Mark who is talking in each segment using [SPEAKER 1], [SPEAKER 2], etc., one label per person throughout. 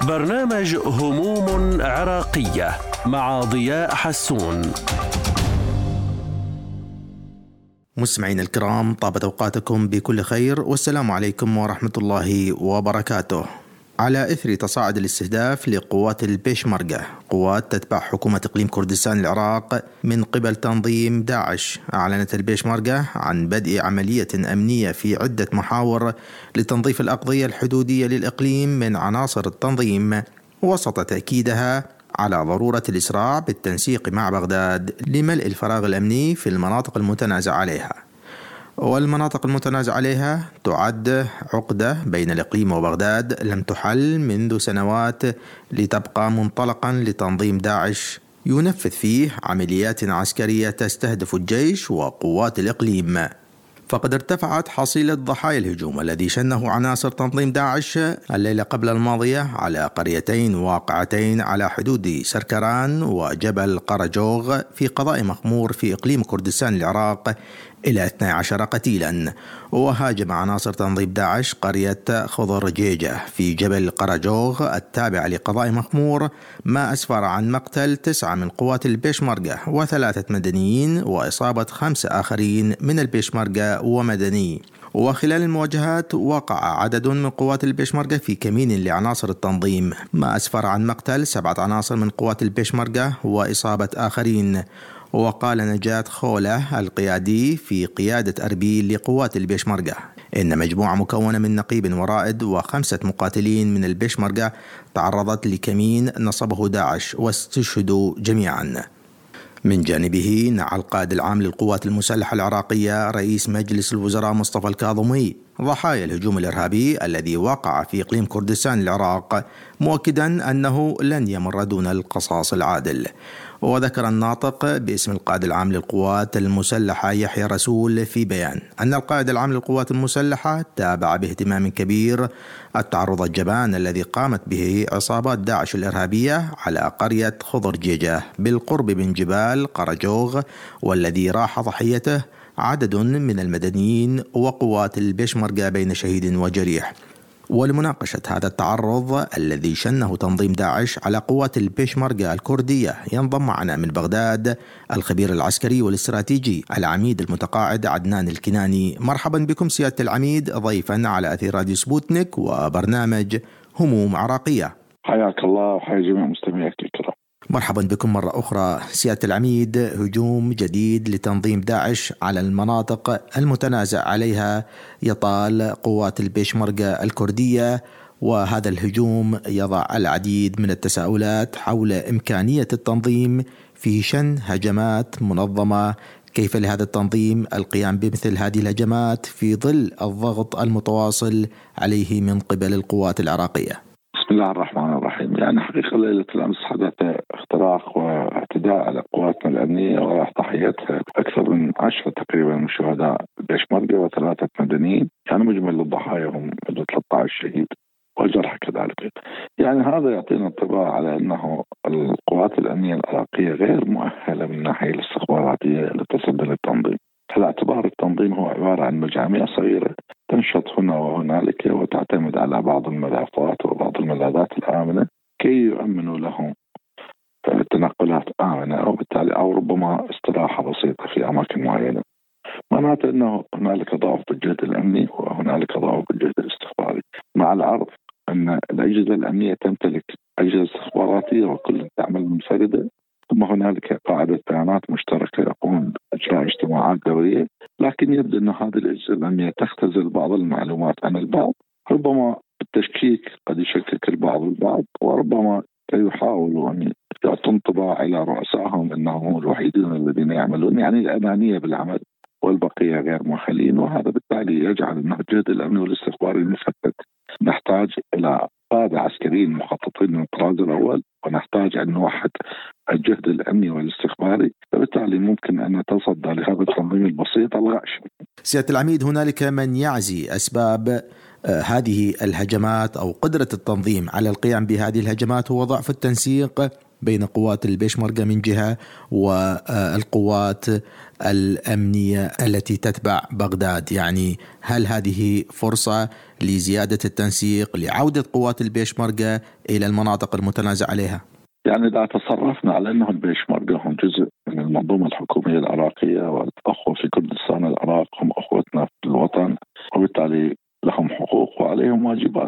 [SPEAKER 1] برنامج هموم عراقية مع ضياء حسون.
[SPEAKER 2] مستمعين الكرام، طابت أوقاتكم بكل خير، والسلام عليكم ورحمة الله وبركاته. على إثر تصاعد الاستهداف لقوات البيشمركة، قوات تتبع حكومة إقليم كردستان العراق من قبل تنظيم داعش، أعلنت البيشمركة عن بدء عملية أمنية في عدة محاور لتنظيف الأقضية الحدودية للإقليم من عناصر التنظيم، وسط تأكيدها على ضرورة الإسراع بالتنسيق مع بغداد لملء الفراغ الأمني في المناطق المتنازع عليها. والمناطق المتنازع عليها تعد عقدة بين الإقليم وبغداد لم تحل منذ سنوات، لتبقى منطلقا لتنظيم داعش ينفذ فيه عمليات عسكرية تستهدف الجيش وقوات الإقليم. فقد ارتفعت حصيلة ضحايا الهجوم الذي شنه عناصر تنظيم داعش الليلة قبل الماضية على قريتين واقعتين على حدود سركران وجبل قرجوغ في قضاء مخمور في إقليم كردستان العراق إلى 12 قتيلا. وهاجم عناصر تنظيم داعش قرية خضر جيجة في جبل قرجوغ التابع لقضاء مخمور، ما أسفر عن مقتل 9 من قوات البيشمركة و3 مدنيين، وإصابة 5 آخرين من البيشمركة ومدني. وخلال المواجهات وقع عدد من قوات البيشمركة في كمين لعناصر التنظيم، ما أسفر عن مقتل 7 عناصر من قوات البيشمركة وإصابة آخرين. وقال نجاة خولة القيادي في قيادة أربيل لقوات البيشمركة إن مجموعة مكونة من نقيب ورائد و5 مقاتلين من البيشمركة تعرضت لكمين نصبه داعش واستشهدوا جميعا. من جانبه نعى القائد العام للقوات المسلحة العراقية رئيس مجلس الوزراء مصطفى الكاظمي ضحايا الهجوم الإرهابي الذي وقع في إقليم كردستان العراق، مؤكدا أنه لن يمر دون القصاص العادل. وذكر الناطق باسم القائد العام للقوات المسلحة يحيى رسول في بيان أن القائد العام للقوات المسلحة تابع باهتمام كبير التعرض الجبان الذي قامت به عصابات داعش الإرهابية على قرية خضر جيجة بالقرب من جبال قرجوغ، والذي راح ضحيته عدد من المدنيين وقوات البيشمركة بين شهيد وجريح. ولمناقشة هذا التعرض الذي شنه تنظيم داعش على قوات البيشمركة الكردية ينضم معنا من بغداد الخبير العسكري والاستراتيجي العميد المتقاعد عدنان الكناني. مرحبا بكم سيادة العميد ضيفا على أثير راديو سبوتنيك وبرنامج هموم عراقية.
[SPEAKER 3] حياك الله وحيا جميع مستمعيك الكرام.
[SPEAKER 2] مرحبا بكم مرة أخرى سيادة العميد. هجوم جديد لتنظيم داعش على المناطق المتنازع عليها يطال قوات البيشمركة الكردية، وهذا الهجوم يضع العديد من التساؤلات حول إمكانية التنظيم في شن هجمات منظمة. كيف لهذا التنظيم القيام بمثل هذه الهجمات في ظل الضغط المتواصل عليه من قبل القوات العراقية؟
[SPEAKER 3] بسم الله الرحمن الرحيم. يعني حقيقة ليلة الأمس حدث اختراق واعتداء على قواتنا الأمنية وراح ضحيتها أكثر من 10 تقريبا من شهداء البيشمركة و3 مدنيين، يعني مجمل الضحايا هم 13 شهيد وجرح كذلك. يعني هذا يعطينا انطباع على أنه القوات الأمنية العراقية غير مؤهلة من الناحية الاستخباراتية لتصدي للتنظيم، على اعتبار التنظيم هو عبارة عن مجاميع صغيرة تنشط هنا وهنالك وتعتمد على بعض الملاذات وبعض الملاذات الآمنة كي يؤمنوا لهم تنقلات آمنة، وبالتالي أو ربما استراحة بسيطة في أماكن معينة. معناته أنه هنالك ضعف بالجهد الأمني وهنالك ضعف بالجهد الاستخباري، مع العرض أن الأجهزة الأمنية تمتلك أجهزة استخباراتية وكل تعمل منفردة، ثم هنالك قاعدة بيانات مشتركة يقوم بإجراء اجتماعات دورية، لكن يبدو أن هذه الأجهزة الأمنية تختزل بعض المعلومات عن البعض، ربما بالتشكيك قد يشكك البعض البعض، وربما يحاولوا أن يعطوا انطباع إلى رؤسائهم أنهم الوحيدين الذين يعملون، يعني الأنانية بالعمل والبقية غير مؤهلين، وهذا بالتالي يجعل أنه الجهد الأمني والاستخباري مفتت. نحتاج إلى قادة عسكريين مخططين من الطراز الأول، ونحتاج أن نوحد الجهد الأمني والاستخباري، فبالتالي ممكن أن نتصدى لهذا التنظيم البسيط الغاشم.
[SPEAKER 2] سيادة العميد، هنالك من يعزي أسباب هذه الهجمات أو قدرة التنظيم على القيام بهذه الهجمات هو ضعف التنسيق بين قوات البيشمركة من جهة والقوات الأمنية التي تتبع بغداد. يعني هل هذه فرصة لزيادة التنسيق لعودة قوات البيشمركة إلى المناطق المتنازع عليها؟
[SPEAKER 3] يعني إذا تصرفنا على أنهم البيشمركة هم جزء من المنظومة الحكومية العراقية، والأخوة في كردستان العراق هم أخوتنا في الوطن، وبالتالي لهم حقوق وعليهم واجبات،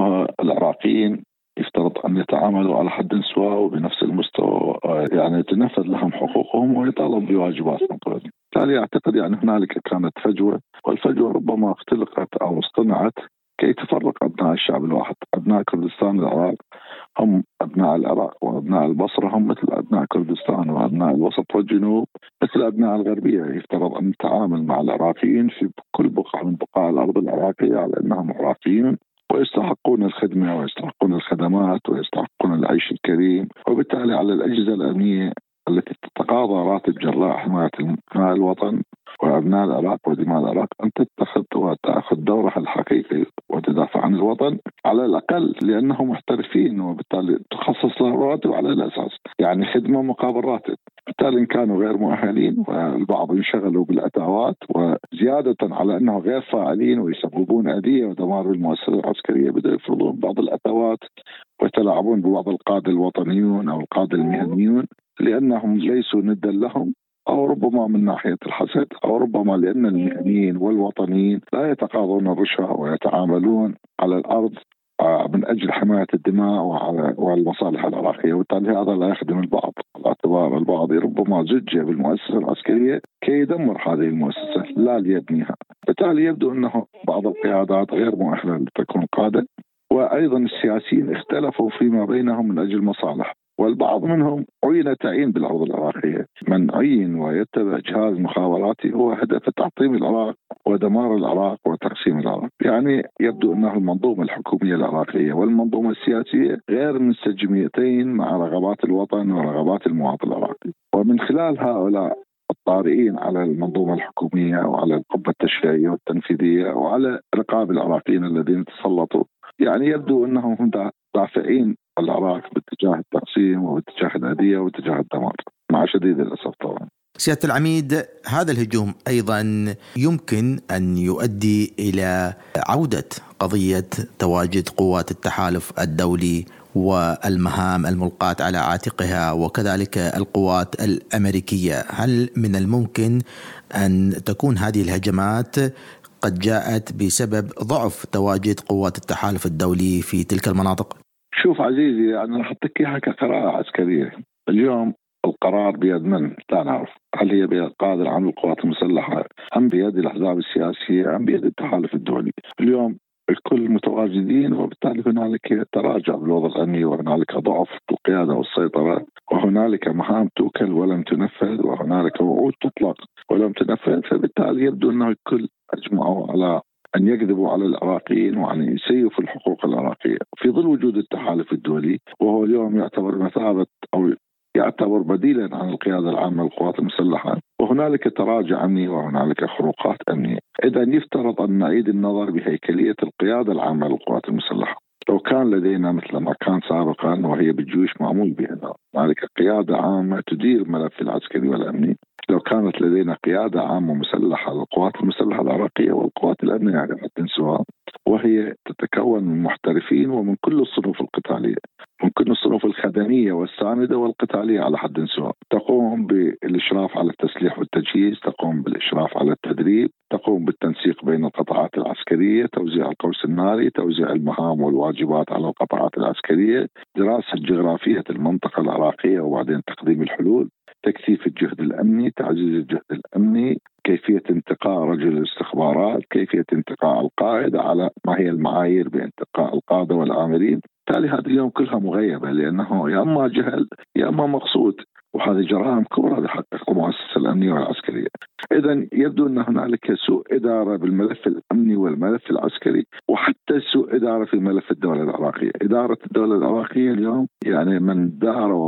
[SPEAKER 3] والعراقيين يفترض أن يتعاملوا على حد سواء وبنفس المستوى، يعني تنفذ لهم حقوقهم ويطالب بواجباتهم. بالتالي أعتقد يعني هنالك كانت فجوة، والفجوة ربما اختلقت أو اصطنعت كي تفرق أبناء الشعب الواحد. أبناء كردستان العراق هم أبناء العراق، وأبناء البصرة هم مثل أبناء كردستان، وأبناء الوسط والجنوب مثل أبناء الغربية. يفترض أن نتعامل مع العراقيين في كل بقعة من بقاع الأرض العراقية على أنهم عراقيين ويستحقون الخدمة ويستحقون الخدمات ويستحقون العيش الكريم. وبالتالي على الأجهزة الأمنية التي تتقاضى راتب جراء حماية أبناء الوطن وأبناء العراق ودماء العراق أن تتخذ وتأخذ دورها الحقيقي وتدافع عن الوطن على الأقل، لأنهم محترفين، وبالتالي تخصص لهم رواتب على الأساس، يعني خدمة مقابل راتب. بالتالي إن كانوا غير مؤهلين والبعض ينشغلوا بالأدوات، وزيادة على أنهم غير فاعلين ويسببون أذية ودمار بالمؤسسة العسكرية، بدأوا يفرضون بعض الأدوات ويتلاعبون ببعض القادة الوطنيون أو القادة المهنيون لأنهم ليسوا ندا لهم، أو ربما من ناحية الحسد، أو ربما لأن المهنيين والوطنيين لا يتقاضون الرشوة ويتعاملون على الأرض من أجل حماية الدماء والمصالح العراقية. وبالتالي هذا لا يخدم البعض، على اعتبار البعض ربما زج بالمؤسسة العسكرية كي يدمر هذه المؤسسة لا ليبنيها. بالتالي يبدو أنه بعض القيادات غير مؤهلة لتكون قادة، وأيضا السياسيين اختلفوا فيما بينهم من أجل مصالح، والبعض منهم عين تعيين بالأرض العراقية. من عين ويتبع جهاز مخابراتي هو هدف تعطيم العراق ودمار العراق وتقسيم العراق. يعني يبدو أنه المنظومة الحكومية العراقية والمنظومة السياسية غير منسجمتين مع رغبات الوطن ورغبات المواطن العراقي. ومن خلال هؤلاء الطارئين على المنظومة الحكومية وعلى القبة التشريعية والتنفيذية وعلى رقاب العراقيين الذين تسلطوا، يعني يبدو أنهم هم دافعين العراق باتجاه التقسيم وباتجاه الأذية وباتجاه الدمار، مع شديد الأسف طبعا.
[SPEAKER 2] سيادة العميد، هذا الهجوم أيضا يمكن أن يؤدي إلى عودة قضية تواجد قوات التحالف الدولي والمهام الملقاة على عاتقها وكذلك القوات الأمريكية. هل من الممكن أن تكون هذه الهجمات قد جاءت بسبب ضعف تواجد قوات التحالف الدولي في تلك المناطق؟
[SPEAKER 3] شوف عزيزي، أنا راح أحكي إياها كقراءة عسكرية. اليوم القرار بيد من؟ لا نعرف. هل هي بيد القائد العام للقوات المسلحة أم بيد الأحزاب السياسية أم بيد التحالف الدولي؟ اليوم الكل متواجدين، وبالتالي هنالك تراجع بالوضع الأمني، وهنالك ضعف القيادة والسيطرة، وهنالك مهام توكل ولم تنفذ، وهنالك وعود تطلق ولم تنفذ. فبالتالي يبدو أنه الكل أجمعوا على أن يكذبوا على العراقيين وأن يسيفوا الحقوق العراقية في ظل وجود التحالف الدولي، وهو اليوم يعتبر مثابة أو يعتبر بديلا عن القيادة العامة للقوات المسلحة. وهنالك تراجع أمني وهنالك خروقات أمنية. إذا يفترض أن نعيد النظر بهيكلية القيادة العامة للقوات المسلحة. لو كان لدينا مثل ما كان سابقا وهي بالجيوش معمول بها، هنالك قيادة عامة تدير الملف العسكري والأمني، لو كانت لدينا قيادة عامة مسلحة للقوات المسلحة العراقية والقوات الأمنية على حد سواء، وهي تتكون من محترفين ومن كل الصنوف القتالية، من كل الصنوف الخدمية والساندة والقتالية على حد سواء، تقوم بالإشراف على التسليح والتجهيز، تقوم بالإشراف على التدريب، تقوم بالتنسيق بين القطاعات العسكرية، توزيع القوس الناري، توزيع المهام والواجبات على القطاعات العسكرية، دراسة جغرافية المنطقة العراقية وبعدين تقديم الحلول، تكثيف الجهد الأمني، تعزيز الجهد الأمني، كيفية انتقاء رجل الاستخبارات، كيفية انتقاء القائد على ما هي المعايير بانتقاء القادة والآمرين. بالتالي هذه اليوم كلها مغيبة، لأنه يا أما جهل يا أما مقصود، وهذه جرائم كبرى بحق المؤسسة الأمنية والعسكرية. إذن يبدو أن هنالك سوء إدارة بالملف الأمني والملف العسكري، وحتى سوء إدارة في ملف الدولة العراقية. إدارة الدولة العراقية اليوم يعني من دار ومن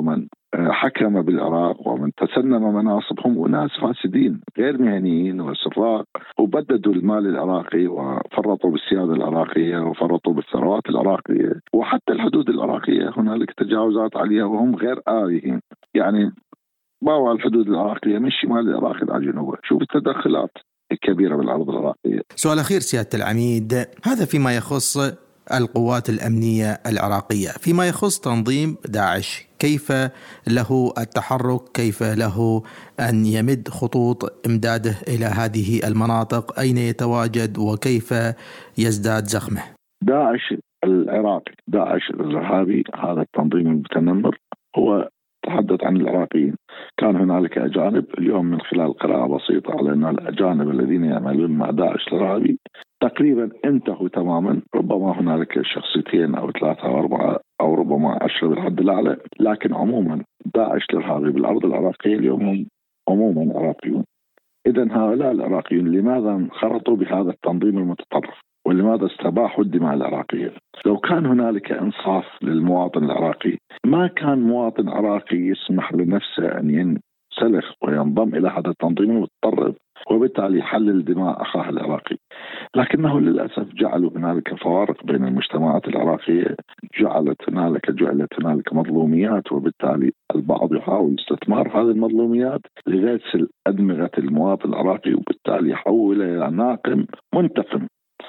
[SPEAKER 3] حكم بالعراق ومن تسنم مناصبهم أناس فاسدين غير مهنيين وسراق، وبددوا المال العراقي وفرطوا بالسيادة العراقية وفرطوا بالثروات العراقية، وحتى الحدود العراقية هنالك تجاوزات عليها وهم غير آليين. يعني باعوا الحدود العراقية من شمال العراق إلى جنوبه. شوف التدخلات الكبيرة بالأرض العراقية.
[SPEAKER 2] سؤال أخير سيادة العميد، هذا فيما يخص القوات الأمنية العراقية. فيما يخص تنظيم داعش، كيف له التحرك؟ كيف له أن يمد خطوط إمداده إلى هذه المناطق؟ أين يتواجد وكيف يزداد زخمه؟
[SPEAKER 3] داعش العراقي، داعش الإرهابي، هذا التنظيم المتنمر، هو تحدث عن العراقيين. كان هنالك أجانب. اليوم من خلال قراءة بسيطة على أن الأجانب الذين يعملون مع داعش الإرهابي تقريبا انتهوا تماما. ربما هنالك شخصيتين أو 3 أو 4 أو ربما 10 بالحد الأعلى، لكن عموما داعش الإرهابي بالأرض العراقية اليوم هم عموما عراقيون. إذن هؤلاء العراقيون لماذا انخرطوا بهذا التنظيم المتطرف؟ ولماذا استباحوا الدماء العراقية؟ لو كان هنالك إنصاف للمواطن العراقي ما كان مواطن عراقي يسمح لنفسه أن ينسلخ وينضم إلى هذا التنظيم المتطرف وبالتالي يحلل دماء أخاه العراقي. لكنه للأسف جعلوا هنالك فوارق بين المجتمعات العراقية، جعلت هنالك مظلوميات، وبالتالي البعض يحاول استثمار هذه المظلوميات لغسل أدمغة المواطن العراقي، وبالتالي يحول إلى ناقم منتقم.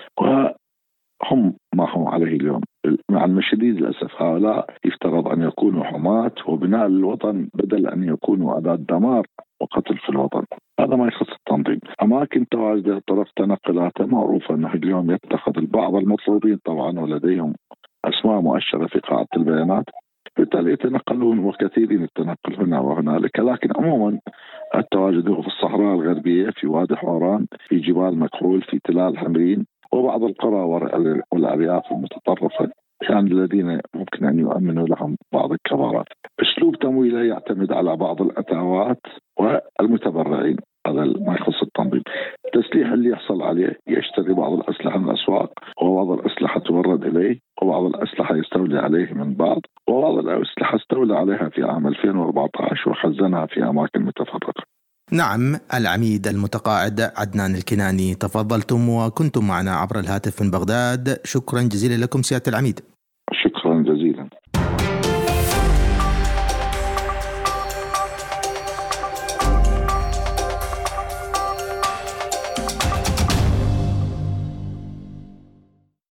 [SPEAKER 3] وهم ما هم عليه اليوم. مع الشديد للأسف هؤلاء يفترض أن يكونوا حماة وبناء للوطن بدل أن يكونوا أداة دمار وقتل في الوطن. هذا ما يخص التنظيم. أماكن تواجد طرق تنقلاته معروفة أنه اليوم يتخذ البعض المطلوبين طبعا ولديهم أسماء مؤشرة في قاعدة البيانات، بالتالي يتنقلون وكثيرين التنقل هنا وهنالك. لكن عموما التواجد هو في الصحراء الغربية، في وادي حوران، في جبال مكحول، في تلال حمرين، وبعض القرى والأرياف المتطرفة يعني الذين ممكن أن يؤمنوا لهم بعض الكبارات. أسلوب تمويله يعتمد على بعض الأتاوات والمتبرعين. هذا ما يخص التنظيم. التسليح اللي يحصل عليه يشتري بعض الأسلحة من الأسواق، وبعض الأسلحة تورد إليه، وبعض الأسلحة يستولي عليه من بعض، وبعض الأسلحة استولى عليها في عام 2014 وخزنها في أماكن متفرقة.
[SPEAKER 2] نعم، العميد المتقاعد عدنان الكناني، تفضلتم وكنتم معنا عبر الهاتف من بغداد. شكرا جزيلا لكم سيادة العميد.
[SPEAKER 3] شكرا جزيلا.